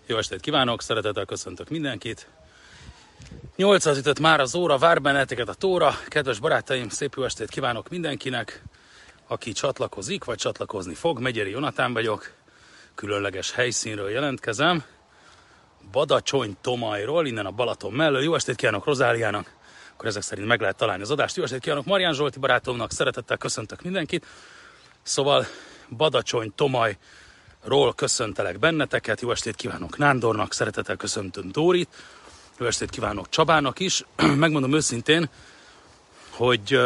Jó estét kívánok, szeretettel köszöntök mindenkit. 8-az ütött már az óra, vár benneteket a tóra. Kedves barátaim, szép jó estét kívánok mindenkinek, aki csatlakozik, vagy csatlakozni fog. Megyeri Jonatán vagyok, különleges helyszínről jelentkezem. Badacsony-Tomajról, innen a Balaton mellől. Jó estét kívánok Rozáliának, akkor ezek szerint meg lehet találni az adást. Jó estét kívánok Marián Zsolti barátomnak, szeretettel köszöntök mindenkit. Szóval Badacsony-Tomajról köszöntelek benneteket. Jó estét kívánok Nándornak, szeretettel köszöntöm Dórit. Jó estét kívánok Csabának is. Megmondom őszintén, hogy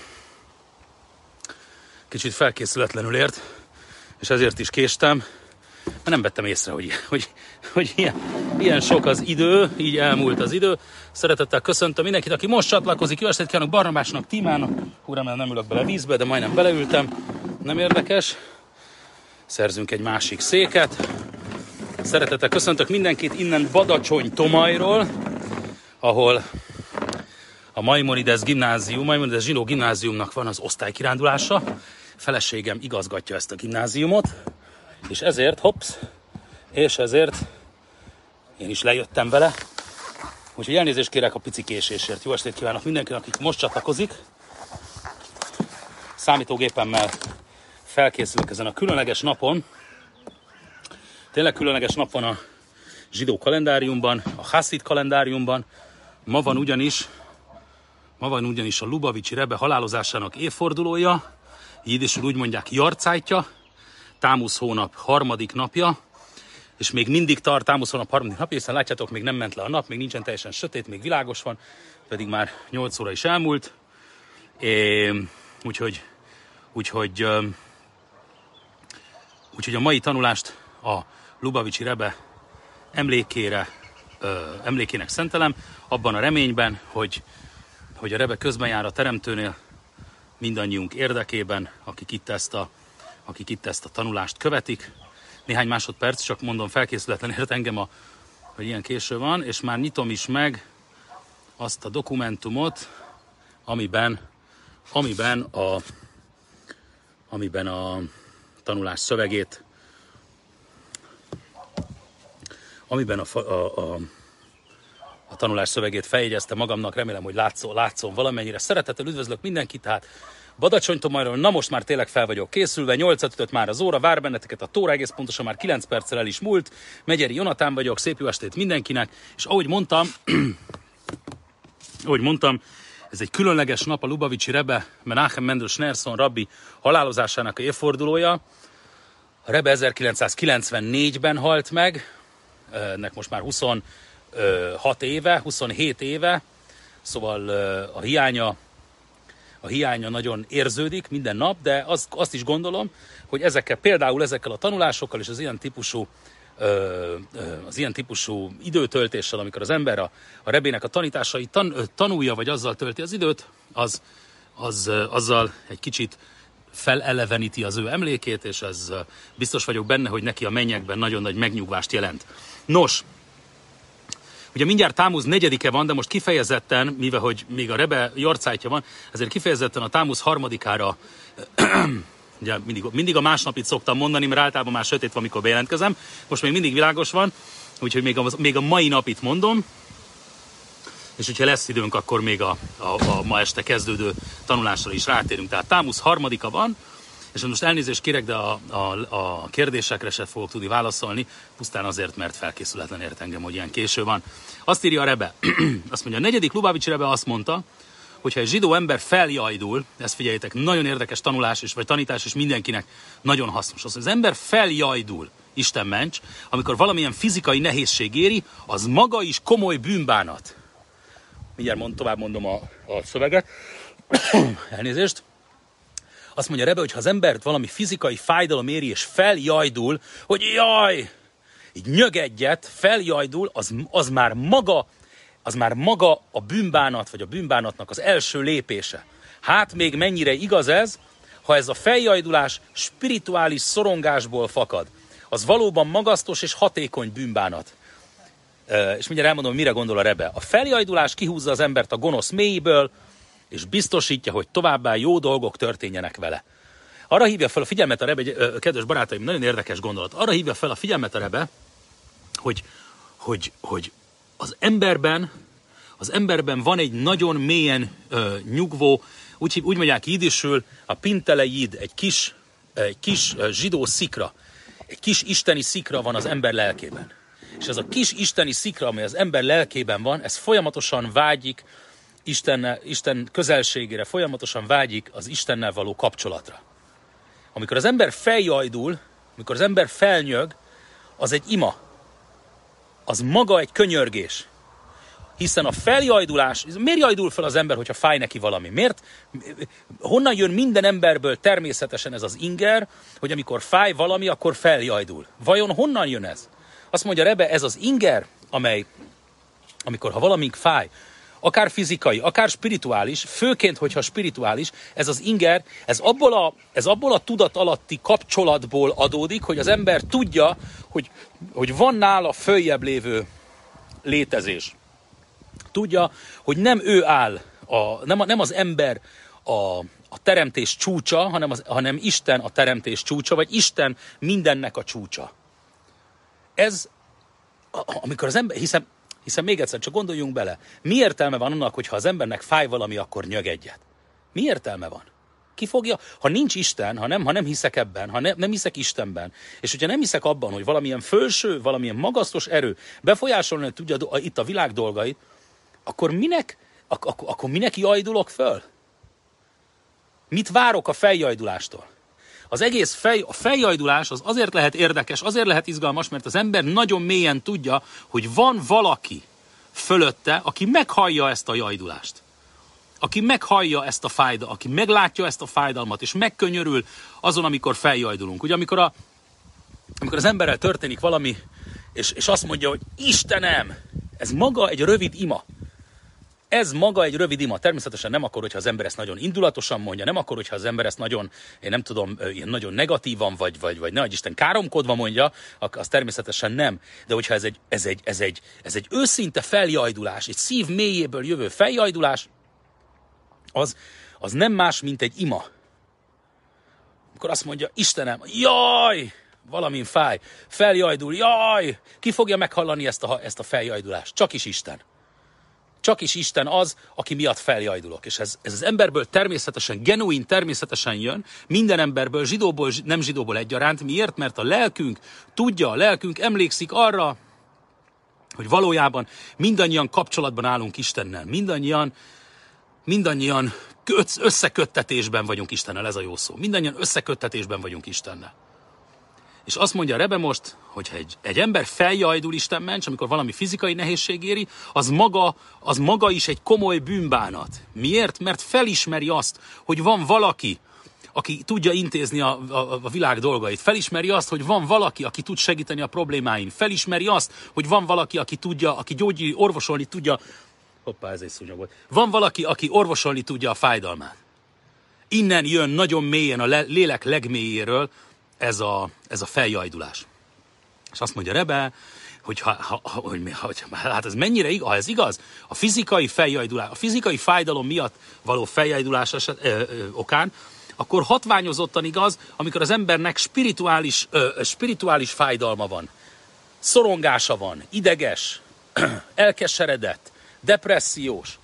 kicsit felkészületlenül ért, és ezért is késtem, mert nem vettem észre, hogy ilyen sok az idő, így elmúlt az idő. Szeretettel köszöntöm mindenkit, aki most csatlakozik. Jó estét kívánok Barnabásnak, Tímának. Hú, remélem nem ülök bele vízbe, de majdnem beleültem. Nem érdekes. Szerzünk egy másik széket. Szeretettel köszöntök mindenkit innen Badacsony-Tomajról, ahol a Maimonides Zsinó gimnáziumnak van az osztálykirándulása. Feleségem igazgatja ezt a gimnáziumot, és ezért én is lejöttem vele. Úgyhogy elnézést kérek a pici késésért. Jó estét kívánok mindenkinek, akik most csatlakozik. Számítógépemmel felkészülök ezen a különleges napon. Tényleg különleges nap van a zsidó kalendáriumban, a Haszid kalendáriumban. Ma van ugyanis a Lubavicsi Rebbe halálozásának évfordulója, jidisul úgy mondják Jarcájtja, Támusz hónap 3. napja, és még mindig tart Támusz hónap 3. napja, hiszen látjátok, még nem ment le a nap, még nincsen teljesen sötét, még világos van, pedig már 8 óra is elmúlt. Úgyhogy a mai tanulást a Lubavicsi Rebbe emlékének szentelem, abban a reményben, hogy a Rebbe közben jár a Teremtőnél mindannyiunk érdekében, akik itt ezt a tanulást követik. Néhány másodperc, csak mondom, felkészületlen ért engem, hogy ilyen késő van, és már nyitom is meg azt a dokumentumot, amiben a tanulás szövegét, a tanulás szövegét feljegyeztem magamnak, remélem, hogy látszom valamennyire. Szeretettel üdvözlök mindenkit, tehát Badacsony-Tomajról, na most már tényleg fel vagyok készülve, 8-at ütött már az óra, vár benneteket a tóra, egész pontosan már 9 perccel el is múlt. Megyeri Jonatán vagyok, szép jó estét mindenkinek, és ahogy mondtam, ez egy különleges nap, a Lubavicsi Rebbe, Menachem Mendel Schneerson rabbi halálozásának a évfordulója. A Rebbe 1994-ben halt meg, ennek most már 27 éve, szóval a hiánya nagyon érződik minden nap, de azt is gondolom, hogy például ezekkel a tanulásokkal és az ilyen típusú időtöltéssel, amikor az ember a Rebének a tanításait tanulja, vagy azzal tölti az időt, azzal egy kicsit feleleveníti az ő emlékét, és ez biztos vagyok benne, hogy neki a mennyekben nagyon nagy megnyugvást jelent. Nos, ugye mindjárt Támusz 4-e van, de most kifejezetten, mivel hogy még a Rebbe Jarcájtja van, ezért kifejezetten a Támusz 3-ára, ugye mindig a másnapit szoktam mondani, mert általában már sötét van, amikor bejelentkezem. Most még mindig világos van, úgyhogy még a mai napit mondom, és hogyha lesz időnk, akkor még a ma este kezdődő tanulásra is rátérünk. Tehát Támusz 3-a van, és most elnézést kérek, de a kérdésekre se fogok tudni válaszolni, pusztán azért, mert felkészületlen ért engem, hogy ilyen késő van. Azt írja a Rebbe, azt mondja, a 4. Lubavicsi Rebbe azt mondta, hogyha egy zsidó ember feljajdul, ezt figyeljétek, nagyon érdekes tanulás és vagy tanítás, és mindenkinek nagyon hasznos. Az ember feljajdul, Isten ments, amikor valamilyen fizikai nehézség éri, az maga is komoly bűnbánat. Mindjárt tovább mondom a szöveget. Elnézést. Azt mondja Rebbe, hogy ha az embert valami fizikai fájdalom éri, és feljajdul, hogy jaj, így nyög egyet, feljajdul, az már maga a bűnbánat, vagy a bűnbánatnak az első lépése. Hát még mennyire igaz ez, ha ez a feljajdulás spirituális szorongásból fakad. Az valóban magasztos és hatékony bűnbánat. És mindjárt elmondom, hogy mire gondol a Rebbe. A feljajdulás kihúzza az embert a gonosz mélyéből, és biztosítja, hogy továbbá jó dolgok történjenek vele. Arra hívja fel a figyelmet a Rebbe, kedves barátaim, nagyon érdekes gondolat, arra hívja fel a figyelmet a Rebbe, hogy az emberben van egy nagyon mélyen nyugvó, úgy mondják jiddisül, a pinteleid, egy kis zsidó szikra, egy kis isteni szikra van az ember lelkében. És ez a kis isteni szikra, amely az ember lelkében van, ez folyamatosan vágyik Isten közelségére, folyamatosan vágyik az Istennel való kapcsolatra. Amikor az ember feljajdul, amikor az ember felnyög, az egy ima. Az maga egy könyörgés. Hiszen a feljajdulás, miért jajdul fel az ember, hogyha fáj neki valami? Miért? Honnan jön minden emberből természetesen ez az inger, hogy amikor fáj valami, akkor feljajdul? Vajon honnan jön ez? Azt mondja Rebbe, ez az inger, amely, amikor ha valamink fáj, akár fizikai, akár spirituális, főként, hogyha spirituális, ez az inger, ez abból a tudat alatti kapcsolatból adódik, hogy az ember tudja, hogy van nála följebb lévő létezés. Tudja, hogy nem ő áll, nem az ember a teremtés csúcsa, hanem Isten a teremtés csúcsa, vagy Isten mindennek a csúcsa. Ez, amikor az ember, hiszen még egyszer, csak gondoljunk bele, mi értelme van annak, hogyha az embernek fáj valami, akkor nyög egyet? Mi értelme van? Ki fogja? Ha nincs Isten, ha nem hiszek ebben, ha nem hiszek Istenben, és hogyha nem hiszek abban, hogy valamilyen fölső, valamilyen magasztos erő befolyásolni tudja itt a világ dolgait, akkor minek jajdulok föl? Mit várok a feljajdulástól? Az egész a feljajdulás az azért lehet érdekes, azért lehet izgalmas, mert az ember nagyon mélyen tudja, hogy van valaki fölötte, aki meghallja ezt a jajdulást. Aki meghallja ezt a fájdalmat, aki meglátja ezt a fájdalmat, és megkönyörül azon, amikor feljajdulunk. Ugye amikor az emberrel történik valami, és azt mondja, hogy Istenem, ez maga egy rövid ima. Ez maga egy rövid ima. Természetesen nem akkor, hogyha az ember ezt nagyon indulatosan mondja, nem akkor, hogyha az ember ezt nagyon, én nem tudom, ilyen nagyon negatívan, vagy nehogy Isten káromkodva mondja, az természetesen nem. De hogyha ez egy őszinte feljajdulás, egy szív mélyéből jövő feljajdulás, az nem más, mint egy ima. Akkor azt mondja, Istenem, jaj, valamin fáj, feljajdul, jaj, ki fogja meghallani ezt a feljajdulást? Csak is Isten. Csak is Isten az, aki miatt feljajdulok. És ez az emberből természetesen, genuin természetesen jön, minden emberből, zsidóból, nem zsidóból egyaránt. Miért? Mert a lelkünk tudja, a lelkünk emlékszik arra, hogy valójában mindannyian kapcsolatban állunk Istennel. Mindannyian összeköttetésben vagyunk Istennel, ez a jó szó. Mindannyian összeköttetésben vagyunk Istennel. És azt mondja Rebbe most, hogy egy ember feljajdul Isten ments, amikor valami fizikai nehézség éri, az maga is egy komoly bűnbánat. Miért? Mert felismeri azt, hogy van valaki, aki tudja intézni a világ dolgait. Felismeri azt, hogy van valaki, aki tud segíteni a problémáin. Felismeri azt, hogy van valaki, aki orvosolni tudja. Hoppá, ez egy szúnyog volt. Van valaki, aki orvosolni tudja a fájdalmát. Innen jön nagyon mélyen a lélek legmélyéről ez a feljajdulás. És azt mondja Rebbe, hogy hát ez mennyire igaz, ha ez igaz, a fizikai feljajdulás, a fizikai fájdalom miatt való feljajdulás okán, akkor hatványozottan igaz, amikor az embernek spirituális fájdalma van, szorongása van, ideges, elkeseredett, depressziós,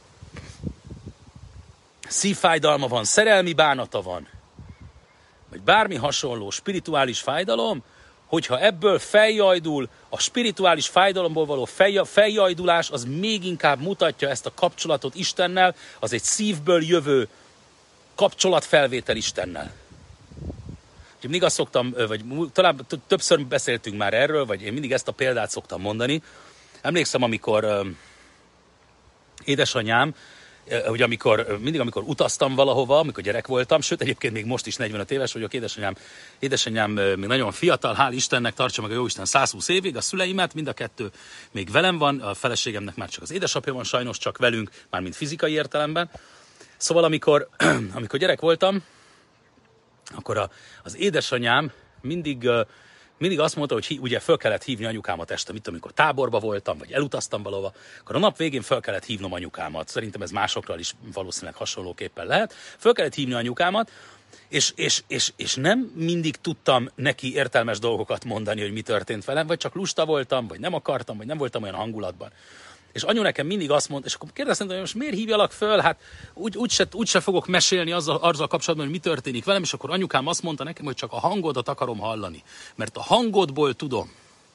szívfájdalma van, szerelmi bánata van, vagy bármi hasonló spirituális fájdalom, hogyha ebből feljajdul, a spirituális fájdalomból való feljajdulás, az még inkább mutatja ezt a kapcsolatot Istennel, az egy szívből jövő kapcsolatfelvétel Istennel. Mindig azt szoktam, vagy talán többször beszéltünk már erről, vagy én mindig ezt a példát szoktam mondani. Emlékszem, amikor édesanyám, hogy amikor utaztam valahova, amikor gyerek voltam, sőt egyébként még most is 45 éves vagyok, édesanyám még nagyon fiatal, hál' Istennek, tartsa meg a Jóisten 120 évig, a szüleimet, mind a kettő még velem van, a feleségemnek már csak az édesapja van, sajnos csak velünk, mármint fizikai értelemben. Szóval amikor gyerek voltam, akkor az édesanyám mindig azt mondta, hogy ugye föl kellett hívni anyukámat este, amikor táborba voltam, vagy elutaztam valahova, akkor a nap végén föl kellett hívnom anyukámat. Szerintem ez másokról is valószínűleg hasonlóképpen lehet. Föl kellett hívni anyukámat, és nem mindig tudtam neki értelmes dolgokat mondani, hogy mi történt velem, vagy csak lusta voltam, vagy nem akartam, vagy nem voltam olyan hangulatban. És anyu nekem mindig azt mondta, és akkor kérdeztem, hogy most miért hívjalak föl, hát úgyse fogok mesélni azzal kapcsolatban, hogy mi történik velem, és akkor anyukám azt mondta nekem, hogy csak a hangodat akarom hallani, mert a hangodból tudom,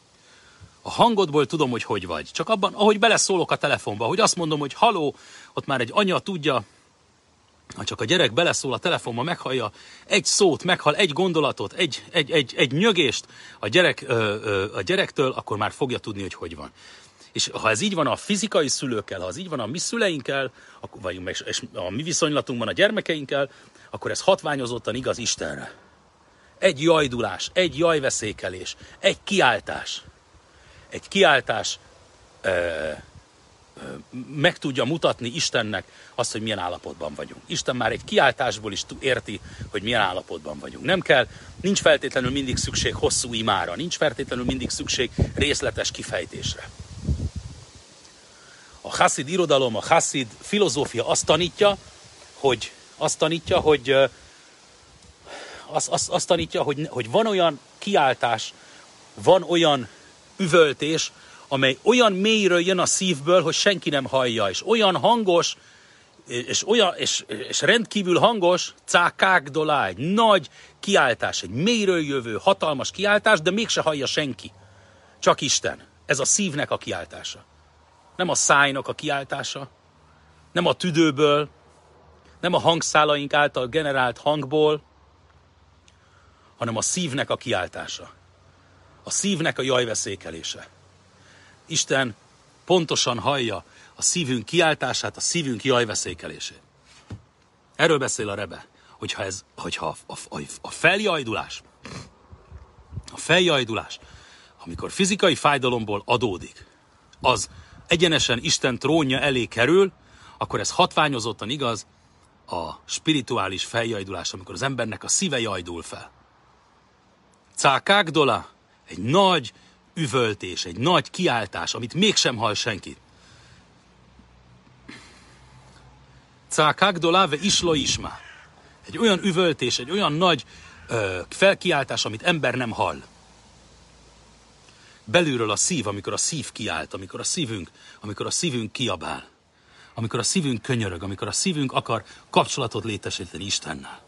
hogy vagy. Csak abban, ahogy beleszólok a telefonba, hogy azt mondom, hogy haló, ott már egy anya tudja, ha csak a gyerek beleszól a telefonba, meghallja egy szót, meghall egy gondolatot, egy nyögést a gyerektől, akkor már fogja tudni, hogy van. És ha ez így van a fizikai szülőkkel, ha ez így van a mi szüleinkkel, vagy és a mi viszonylatunkban a gyermekeinkkel, akkor ez hatványozottan igaz Istenre. Egy jajdulás, egy jajveszékelés, egy kiáltás meg tudja mutatni Istennek azt, hogy milyen állapotban vagyunk. Isten már egy kiáltásból is érti, hogy milyen állapotban vagyunk. Nincs feltétlenül mindig szükség hosszú imára, nincs feltétlenül mindig szükség részletes kifejtésre. A haszid irodalom, a haszid filozófia azt tanítja, hogy van olyan kiáltás, van olyan üvöltés, amely olyan mélyről jön a szívből, hogy senki nem hallja, és olyan hangos, és rendkívül hangos, cákákdolá, egy nagy kiáltás, egy mélyről jövő, hatalmas kiáltás, de mégse hallja senki. Csak Isten. Ez a szívnek a kiáltása. Nem a szájnak a kiáltása, nem a tüdőből, nem a hangszálaink által generált hangból, hanem a szívnek a kiáltása. A szívnek a jajveszékelése. Isten pontosan hallja a szívünk kiáltását, a szívünk jajveszékelését. Erről beszél a Rebe, hogyha a feljajdulás, amikor fizikai fájdalomból adódik, az egyenesen Isten trónja elé kerül, akkor ez hatványozottan igaz a spirituális feljajdulás, amikor az embernek a szíve jajdul fel. Cákákdola, egy nagy üvöltés, egy nagy kiáltás, amit mégsem hall senki. Cákákdola ve islo isma. Egy olyan üvöltés, egy olyan nagy felkiáltás, amit ember nem hall. Belülről a szív, amikor a szív kiált, amikor a szívünk kiabál, amikor a szívünk könyörög, amikor a szívünk akar kapcsolatot létesíteni Istennel.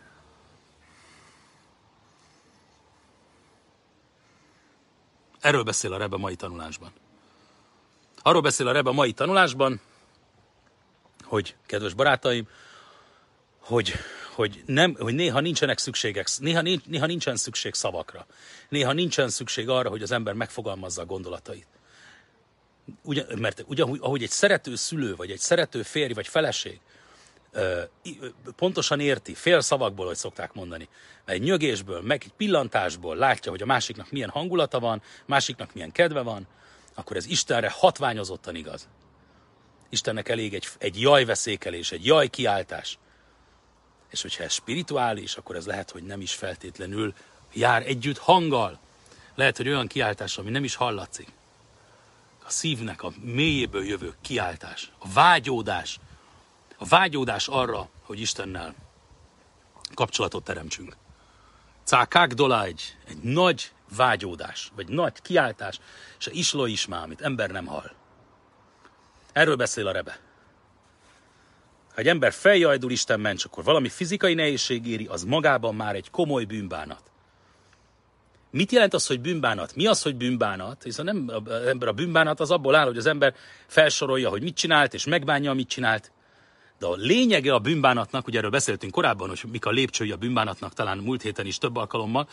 Erről beszél a Rebe mai tanulásban. Arról beszél a Rebe mai tanulásban, hogy, kedves barátaim, hogy néha nincsenek szükségek, néha nincsen szükség szavakra. Néha nincsen szükség arra, hogy az ember megfogalmazza a gondolatait. Mert ahogy egy szerető szülő, vagy egy szerető férj, vagy feleség pontosan érti, fél szavakból, hogy szokták mondani, egy nyögésből, meg egy pillantásból látja, hogy a másiknak milyen hangulata van, másiknak milyen kedve van, akkor ez Istenre hatványozottan igaz. Istennek elég egy jajveszékelés, egy jajkiáltás. És hogyha ez spirituális, akkor ez lehet, hogy nem is feltétlenül jár együtt hanggal. Lehet, hogy olyan kiáltás, ami nem is hallatszik. A szívnek a mélyéből jövő kiáltás, a vágyódás arra, hogy Istennel kapcsolatot teremtsünk. Cákákdolá egy nagy vágyódás, vagy nagy kiáltás, és a islo ismá, amit ember nem hall. Erről beszél a Rebe. Ha egy ember feljajdul Isten ments, akkor valami fizikai nehézség éri, az magában már egy komoly bűnbánat. Mit jelent az, hogy bűnbánat? Mi az, hogy bűnbánat? Hiszen a bűnbánat az abból áll, hogy az ember felsorolja, hogy mit csinált, és megbánja, amit csinált. De a lényege a bűnbánatnak, ugye erről beszéltünk korábban, hogy mik a lépcsői a bűnbánatnak, talán múlt héten is több alkalommal,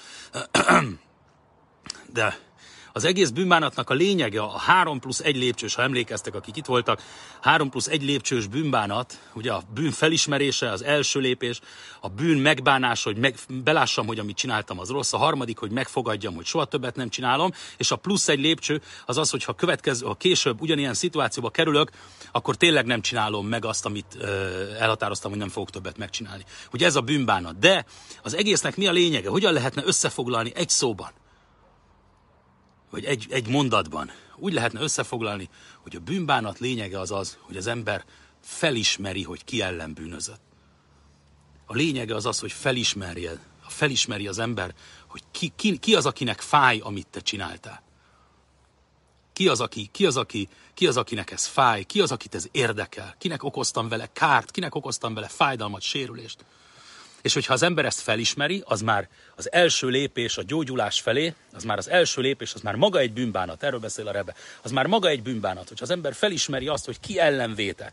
de az egész bűnbánatnak a lényege a 3+1 lépcsős, ha emlékeztek, akik itt voltak, 3+1 lépcsős bűnbánat, ugye a bűn felismerése, az első lépés, a bűn megbánása, hogy belássam, hogy amit csináltam az rossz, a harmadik, hogy megfogadjam, hogy soha többet nem csinálom, és a plusz egy lépcső az az, hogy ha később ugyanilyen szituációba kerülök, akkor tényleg nem csinálom meg azt, amit elhatároztam, hogy nem fogok többet megcsinálni. Ugye ez a bűnbánat. De az egésznek mi a lényege? Hogyan lehetne összefoglalni egy szóban? vagy egy mondatban úgy lehetne összefoglalni, hogy a bűnbánat lényege az, hogy az ember felismeri, hogy ki ellen bűnözött. A lényege az, hogy felismeri az ember, hogy ki az, akinek fáj, amit te csináltál. Ki az, akinek ez fáj, ki az, akit ez érdekel, kinek okoztam vele kárt, kinek okoztam vele fájdalmat, sérülést. És hogyha az ember ezt felismeri, az már az első lépés a gyógyulás felé, az már maga egy bűnbánat, erről beszél a Rebbe, az már maga egy bűnbánat, hogyha az ember felismeri azt, hogy ki ellen vétett.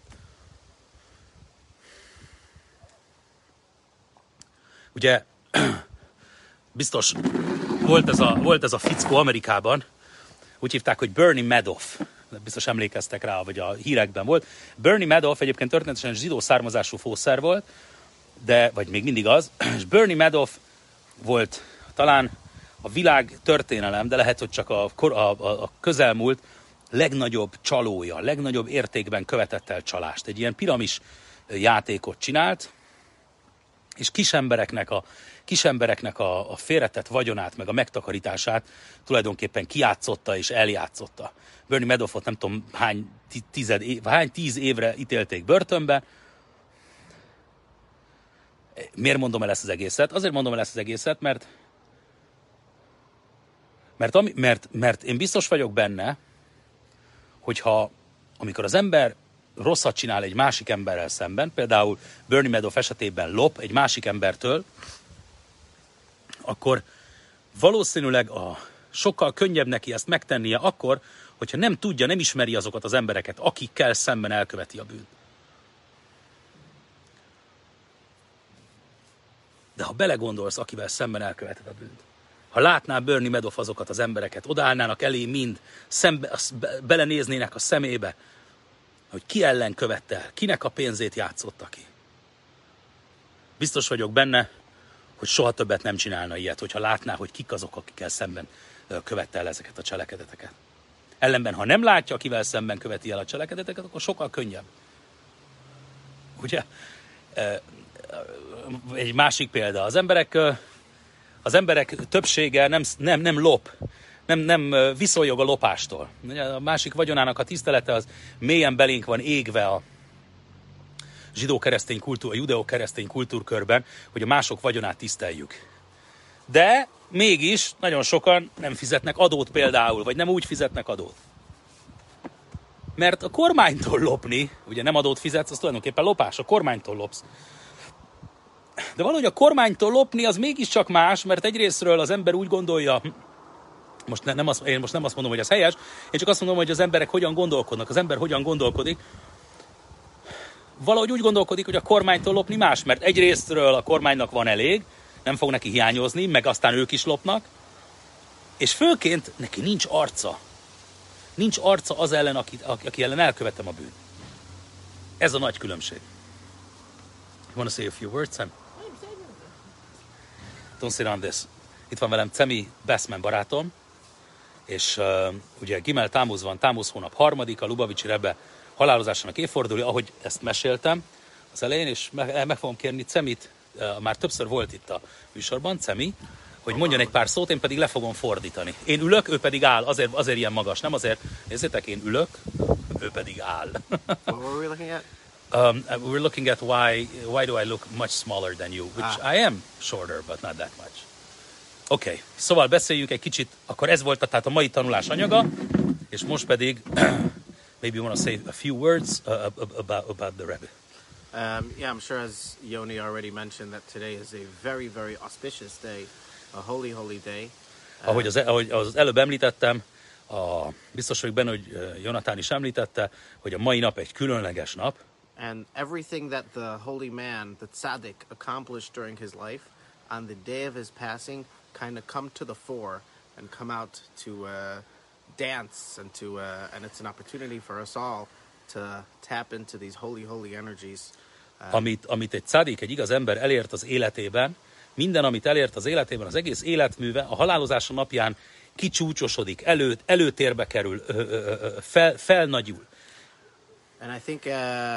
Ugye, biztos volt ez a fickó Amerikában, úgy hívták, hogy Bernie Madoff. Biztos emlékeztek rá, vagy a hírekben volt. Bernie Madoff egyébként történetesen zsidó származású fószer volt, vagy még mindig az, és Bernie Madoff volt talán a világ történelem, de lehet, hogy csak a közelmúlt legnagyobb csalója, legnagyobb értékben követett el csalást. Egy ilyen piramis játékot csinált, és kisembereknek a félretett vagyonát, meg a megtakarítását tulajdonképpen kijátszotta és eljátszotta. Bernie Madoffot nem tudom hány 10 évre ítélték börtönbe. Miért mondom el ezt az egészet? Azért mondom el ezt az egészet, mert én biztos vagyok benne, hogyha amikor az ember rosszat csinál egy másik emberrel szemben, például Bernie Madoff esetében lop egy másik embertől, akkor valószínűleg sokkal könnyebb neki ezt megtennie akkor, hogyha nem tudja, nem ismeri azokat az embereket, akikkel szemben elköveti a bűnt. De ha belegondolsz, akivel szemben elköveted a bűnt, ha látná Bernie Madoff azokat az embereket, odaállnának elé mind, belenéznének a szemébe, hogy ki ellen követte el, kinek a pénzét játszotta ki. Biztos vagyok benne, hogy soha többet nem csinálna ilyet, hogyha látná, hogy kik azok, akikkel szemben követte el ezeket a cselekedeteket. Ellenben, ha nem látja, akivel szemben követi el a cselekedeteket, akkor sokkal könnyebb. Ugye? Egy másik példa. Az emberek többsége nem lop, nem viszonyog a lopástól. A másik vagyonának a tisztelete az mélyen belénk van égve a zsidó-keresztény kultúr, a judeó-keresztény kultúrkörben, hogy a mások vagyonát tiszteljük. De mégis nagyon sokan nem fizetnek adót például, vagy nem úgy fizetnek adót. Mert a kormánytól lopni, ugye nem adót fizetsz, az tulajdonképpen lopás, a kormánytól lopsz. De valahogy a kormánytól lopni az mégiscsak más, mert egyrésztről az ember úgy gondolja, én most nem azt mondom, hogy ez helyes, én csak azt mondom, hogy az emberek hogyan gondolkodnak, az ember hogyan gondolkodik. Valahogy úgy gondolkodik, hogy a kormánytól lopni más, mert egyrésztről a kormánynak van elég, nem fog neki hiányozni, meg aztán ők is lopnak, és főként neki nincs arca. Nincs arca az ellen, aki ellen elkövetem a bűnt. Ez a nagy különbség. You want to say a few words, Sam? Don't sit on this. Itt van velem Cemi Bessman barátom, és ugye Gimel Támuz van, Támuz hónap 3. a Lubavicsi Rebbe halálozásának évfordulója, ahogy ezt meséltem az elején, és meg fogom kérni Cemit, már többször volt itt a műsorban, Cemi, hogy mondjon egy pár szót, én pedig le fogom fordítani. Én ülök, ő pedig áll, azért ilyen magas, nem azért, nézzétek, én ülök, ő pedig áll. What were we looking at? We're looking at why do I look much smaller than you, which I am shorter, but not that much. Oké, szóval beszéljünk egy kicsit, akkor ez volt tehát a mai tanulás anyaga, és most pedig maybe you want to say a few words about the Rebbe. Yeah, I'm sure as Yoni already mentioned that today is a very, very auspicious day, a holy, holy day. Ahogy az előbb említettem, biztos vagyok benne, hogy Jonathan is említette, hogy a mai nap egy különleges nap. And everything that the holy man, the tzaddik, accomplished during his life, on the day of his passing, kind of come to the fore and come out to dance and it's an opportunity for us all to tap into these holy, holy energies. Amit egy tzaddik, egy igaz ember elért az életében, minden, amit elért az életében, az egész életműve a halálozása napján kicsúcsosodik, előtérbe kerül, felnagyul. And I think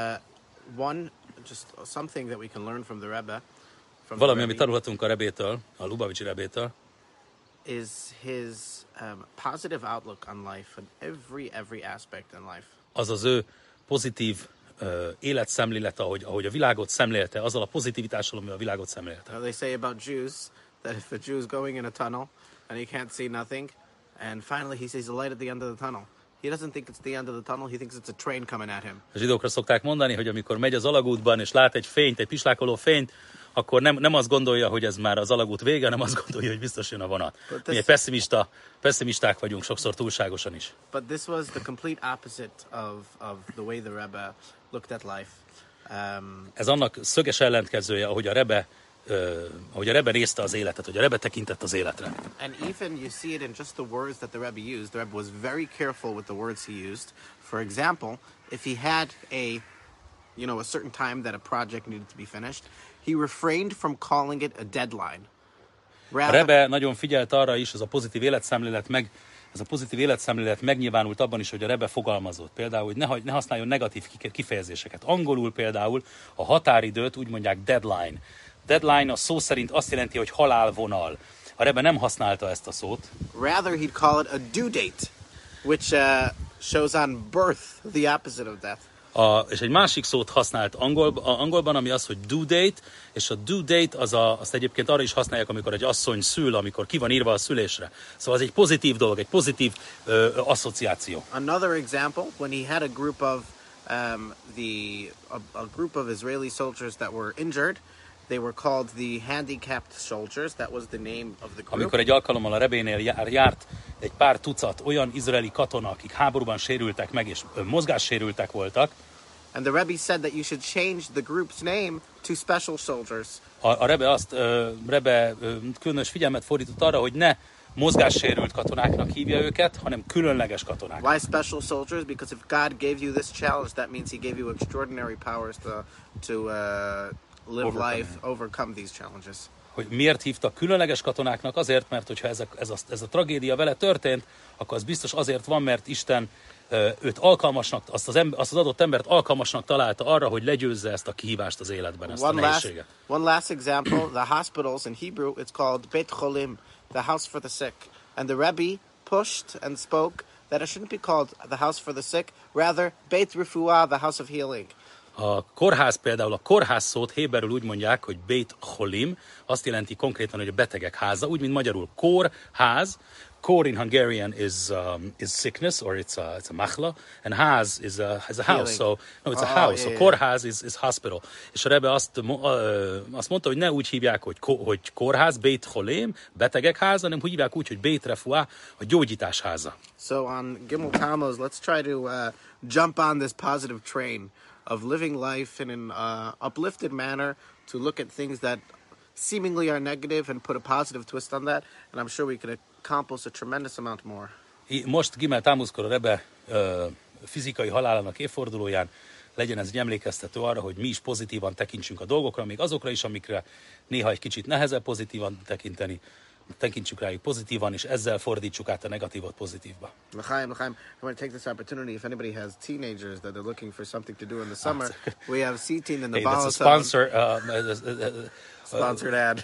just something that we can learn from the Rebbe, valami, amit tanulhatunk a Rebétől, a Lubavicsi Rebétől, is his positive outlook on life, on every aspect in life. Az az ő pozitív életszemlélete, ahogy a világot szemlélte, azzal a pozitivitással, ami a világot szemlélte. They say about Jews that if a Jew is going in a tunnel and he can't see nothing, and finally he sees a light at the end of the tunnel. He doesn't think it's the end of the tunnel, he thinks it's a train coming at him. A zsidókra szokták mondani, hogy amikor megy az alagútban, és lát egy fényt, egy pislákoló fényt, akkor nem azt gondolja, hogy ez már az alagút vége, hanem azt gondolja, hogy biztos jön a vonat. Mi egy pessimisták vagyunk, sokszor túlságosan is. But this was the complete opposite of the way the Rebbe looked at life. Ez annak szöges ellentkezője, ahogy a Rebbe nézte az életet, hogy a Rebbe tekintett az életre. And even you see it in just the words that the Rebbe used. The Rebbe was very careful with the words he used. For example, if he had a certain time that a project needed to be finished, he refrained from calling it a deadline. A Rebbe nagyon figyelt arra is, ez a pozitív életszemlélet megnyilvánult abban is, hogy a Rebbe fogalmazott. Például, hogy ne használjon negatív kifejezéseket. Angolul például a határidőt úgy mondják deadline. Deadline a szó szerint azt jelenti, hogy halálvonal. A Rebbe nem használta ezt a szót. Rather he'd call it a due date, which shows on birth, the opposite of death. És egy másik szót használt angolban, ami az, hogy due date, és a due date azt egyébként arra is használják, amikor egy asszony szül, amikor ki van írva a szülésre. Szóval ez egy pozitív dolog, egy pozitív asszociáció. Another example, when he had a group of a group of Israeli soldiers that were injured, they were called the handicapped soldiers. That was the name of the group. Amikor egy alkalommal a Rebénél járt egy pár tucat olyan izraeli katona, akik háborúban sérültek meg, és mozgássérültek voltak. And the Rebbe said that you should change the group's name to special soldiers. A Rebbe különös figyelmet fordított arra, hogy ne mozgássérült katonáknak hívja őket, hanem különleges katonák. Why special soldiers? Because if God gave you this challenge, that means he gave you extraordinary powers to live life, overcome these challenges. Hogy miért hívtak különleges katonáknak? Azért, mert hogyha ez a tragédia vele történt, akkor az biztos azért van, mert Isten őt alkalmasnak, azt az adott embert alkalmasnak találta arra, hogy legyőzze ezt a kihívást az életben, ezt a nehézséget. One last example, the hospitals in Hebrew, it's called Beit Cholim, the house for the sick. And the Rebbe pushed and spoke that it shouldn't be called the house for the sick, rather Beit Refuah, the house of healing. A kórház például, a kórház szót héberül úgy mondják, hogy Beit Cholim, azt jelenti konkrétan, hogy a betegek háza, úgy, mint magyarul kórház. Kor in Hungarian is sickness, or it's a machla, and ház is a house. So no, it's a house. So kórház is hospital. És a Rebbe azt mondta, hogy ne úgy hívják, hogy kórház, Beit Cholim, betegek háza, hanem úgy hívják úgy, hogy Beit Refuah, a gyógyítás háza. So on Gimel Tammuz, let's try to jump on this positive train of living life in an uplifted manner, to look at things that seemingly are negative and put a positive twist on that, and I'm sure we could accomplish a tremendous amount more. Most Gimel Tammuzkor a Rebbe fizikai halálának évfordulóján legyen ez egy emlékeztető arra, hogy mi is pozitívan tekintsünk a dolgokra, még azokra is, amikre néha egy kicsit nehezebb pozitívan tekinteni, tekintsük rájuk pozitívan, és ezzel fordítsuk át a negatívot pozitívba. L'chaim, I want to take this opportunity, if anybody has teenagers that are looking for something to do in the summer, we have C-Teen in the That's a sponsor. Sponsored ad.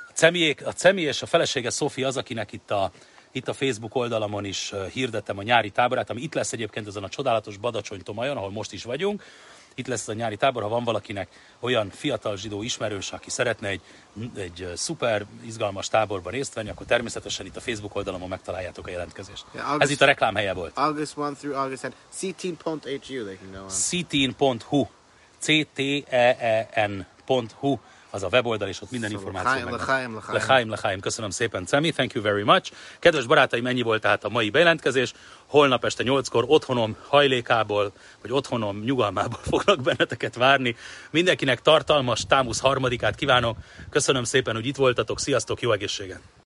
A Cemi és a felesége Sophie az, akinek itt a Facebook oldalamon is hirdettem a nyári táborát, ami itt lesz egyébként ezen a csodálatos Badacsony-Tomajon, ahol most is vagyunk. Itt lesz a nyári tábor, ha van valakinek olyan fiatal zsidó ismerős, aki szeretne egy szuper izgalmas táborban részt venni, akkor természetesen itt a Facebook oldalamon megtaláljátok a jelentkezést. Yeah, ez itt a reklámhelye volt. August 1 through August 10. cteen.hu they can go on. cteen.hu cteen.hu az a weboldal, és ott minden információ megvan. L'chaim. Köszönöm szépen, Cemi. Thank you very much. Kedves barátaim, ennyi volt tehát a mai bejelentkezés. Holnap este 8-kor otthonom hajlékából, vagy otthonom nyugalmából fognak benneteket várni. Mindenkinek tartalmas Támusz 3-át kívánok. Köszönöm szépen, hogy itt voltatok. Sziasztok, jó egészséget!